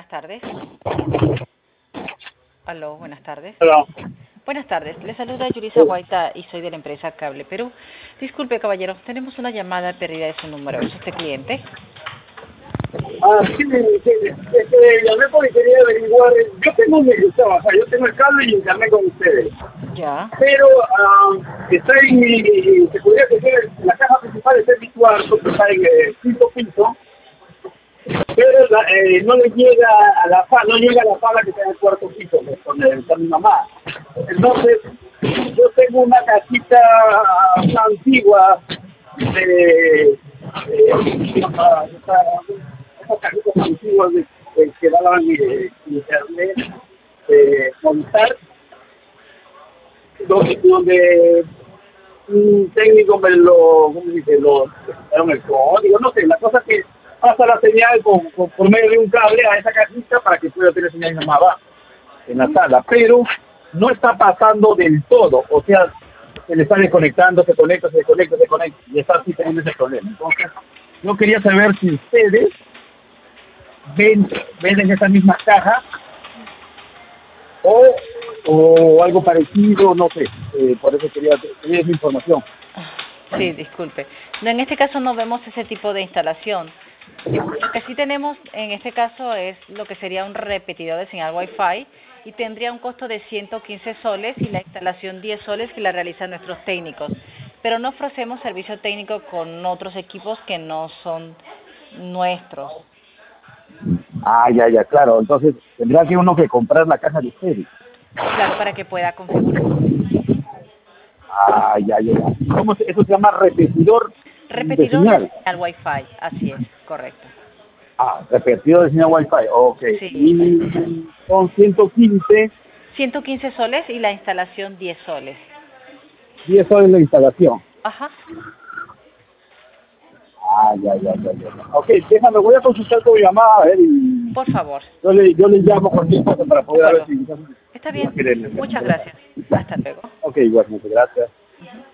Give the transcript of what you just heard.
tardes. Aló, buenas tardes. Hola. Buenas tardes, le saluda Yurisa Guaita y soy de la empresa Cable Perú. Disculpe, caballero, tenemos una llamada perdida de su número. ¿Es usted cliente? Sí, llamé porque quería averiguar. Yo tengo yo tengo el cable y internet con ustedes. Ya. Pero está se podría decir, la caja principal está en mi cuarto, que está en el quinto piso, pero no le llega a la sala, no llega a la sala que está en el cuarto piso, con mi mamá. Entonces, yo tengo una casita antigua esas cajitas antiguas que daban internet montar, donde un técnico me ¿cómo se dice? Daron el código, no sé, la cosa que pasa la señal por medio de un cable a esa cajita para que pueda tener señal más abajo en la sala, pero no está pasando del todo, o sea, se le está desconectando, se conecta, y está así teniendo ese problema. Entonces, yo quería saber si ustedes venden esas mismas cajas o algo parecido, no sé, por eso quería esa información. Sí, disculpe. No, en este caso no vemos ese tipo de instalación. Lo que sí tenemos en este caso es lo que sería un repetidor de señal Wi-Fi y tendría un costo de 115 soles y la instalación 10 soles que la realizan nuestros técnicos. Pero no ofrecemos servicio técnico con otros equipos que no son nuestros. Ya, claro, entonces tendría que uno que comprar la caja de ustedes. Claro, para que pueda configurar. Ya. Eso se llama repetidor de Repetidor de señal. señal Wi-Fi, así es, correcto. Repetidor de señal Wi-Fi, ok. Sí. Y son 115, 115 soles y la instalación 10 soles. 10 soles la instalación. Ajá. Ya. Ok, déjame, voy a consultar con mi mamá, a ver, y Por favor. yo le llamo cualquier cosa para De poder a ver acuerdo. si Está va a bien. querer. Muchas gracias. Hasta luego. Ok, igual, muchas gracias. Ujú.